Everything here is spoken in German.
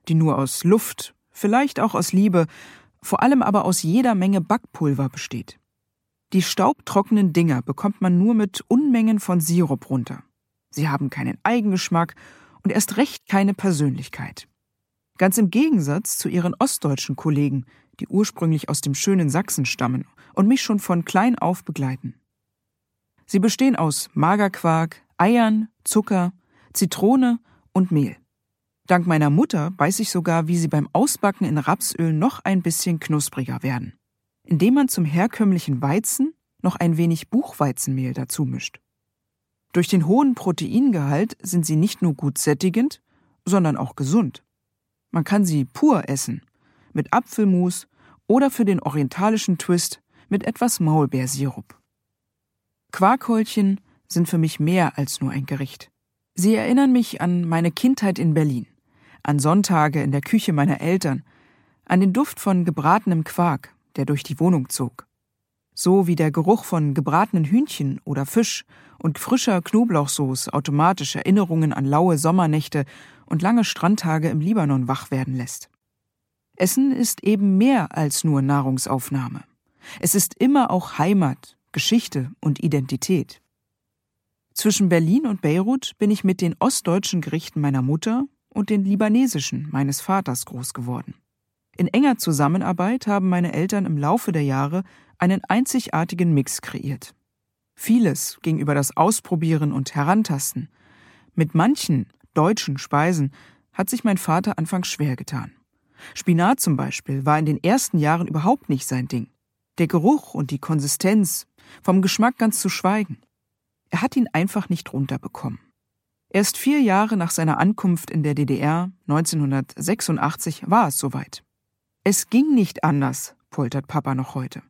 die nur aus Luft, vielleicht auch aus Liebe, vor allem aber aus jeder Menge Backpulver besteht. Die staubtrockenen Dinger bekommt man nur mit Unmengen von Sirup runter. Sie haben keinen Eigengeschmack und erst recht keine Persönlichkeit. Ganz im Gegensatz zu ihren ostdeutschen Kollegen, die ursprünglich aus dem schönen Sachsen stammen und mich schon von klein auf begleiten. Sie bestehen aus Magerquark, Eiern, Zucker, Zitrone und Mehl. Dank meiner Mutter weiß ich sogar, wie sie beim Ausbacken in Rapsöl noch ein bisschen knuspriger werden, indem man zum herkömmlichen Weizen noch ein wenig Buchweizenmehl dazu mischt. Durch den hohen Proteingehalt sind sie nicht nur gut sättigend, sondern auch gesund. Man kann sie pur essen, mit Apfelmus oder für den orientalischen Twist mit etwas Maulbeersirup. Quarkhäulchen sind für mich mehr als nur ein Gericht. Sie erinnern mich an meine Kindheit in Berlin, an Sonntage in der Küche meiner Eltern, an den Duft von gebratenem Quark, der durch die Wohnung zog. So wie der Geruch von gebratenen Hühnchen oder Fisch und frischer Knoblauchsoße automatisch Erinnerungen an laue Sommernächte und lange Strandtage im Libanon wach werden lässt. Essen ist eben mehr als nur Nahrungsaufnahme. Es ist immer auch Heimat, Geschichte und Identität. Zwischen Berlin und Beirut bin ich mit den ostdeutschen Gerichten meiner Mutter und den libanesischen meines Vaters groß geworden. In enger Zusammenarbeit haben meine Eltern im Laufe der Jahre einen einzigartigen Mix kreiert. Vieles ging über das Ausprobieren und Herantasten. Mit manchen deutschen Speisen hat sich mein Vater anfangs schwer getan. Spinat zum Beispiel war in den ersten Jahren überhaupt nicht sein Ding. Der Geruch und die Konsistenz, vom Geschmack ganz zu schweigen. Er hat ihn einfach nicht runterbekommen. Erst 4 Jahre nach seiner Ankunft in der DDR, 1986, war es soweit. Es ging nicht anders, poltert Papa noch heute.